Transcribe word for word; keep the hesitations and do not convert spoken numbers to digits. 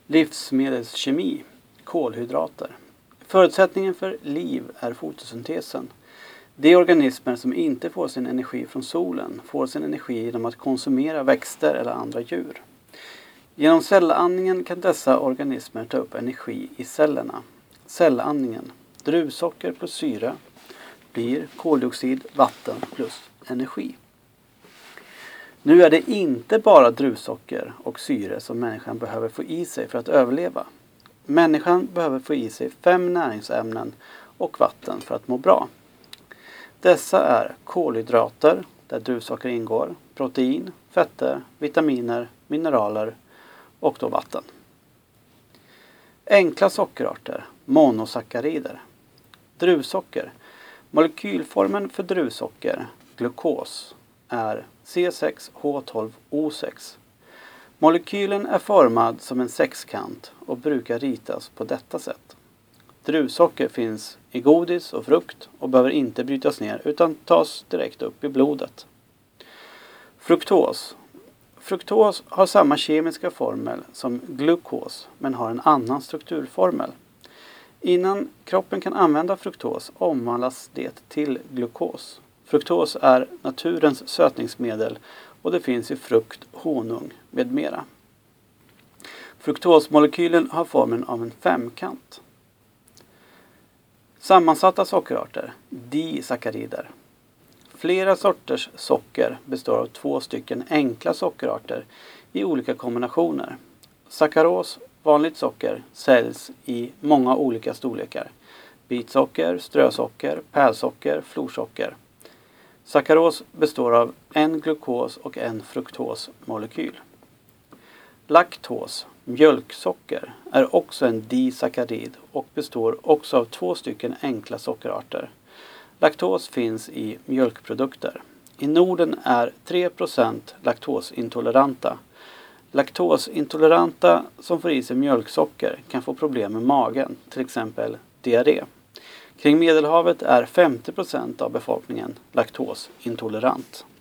Livsmedelskemi, kolhydrater. Förutsättningen för liv är fotosyntesen. De organismer som inte får sin energi från solen får sin energi genom att konsumera växter eller andra djur. Genom cellandningen kan dessa organismer ta upp energi i cellerna. Cellandningen, druvsocker plus syre, blir koldioxid, vatten plus energi. Nu är det inte bara druvsocker och syre som människan behöver få i sig för att överleva. Människan behöver få i sig fem näringsämnen och vatten för att må bra. Dessa är kolhydrater, där druvsocker ingår, protein, fetter, vitaminer, mineraler och då vatten. Enkla sockerarter, monosackarider. Druvsocker. Molekylformen för druvsocker, glukos, är C sex H tolv O sex. Molekylen är formad som en sexkant och brukar ritas på detta sätt. Druvsocker finns i godis och frukt och behöver inte brytas ner utan tas direkt upp i blodet. Fruktos. Fruktos har samma kemiska formel som glukos men har en annan strukturformel. Innan kroppen kan använda fruktos omvandlas det till glukos. Fruktos är naturens sötningsmedel och det finns i frukt, honung med mera. Fruktosmolekylen har formen av en femkant. Sammansatta sockerarter, disackarider. Flera sorters socker består av två stycken enkla sockerarter i olika kombinationer. Sackaros, vanligt socker, säljs i många olika storlekar. Bitsocker, strösocker, pärlsocker, florsocker. Sackaros består av en glukos och en fruktosmolekyl. Laktos, mjölksocker, är också en disackarid och består också av två stycken enkla sockerarter. Laktos finns i mjölkprodukter. I Norden är tre procent laktosintoleranta. Laktosintoleranta som får i sig mjölksocker kan få problem med magen, till exempel diarré. Kring Medelhavet är femtio procent av befolkningen laktosintolerant.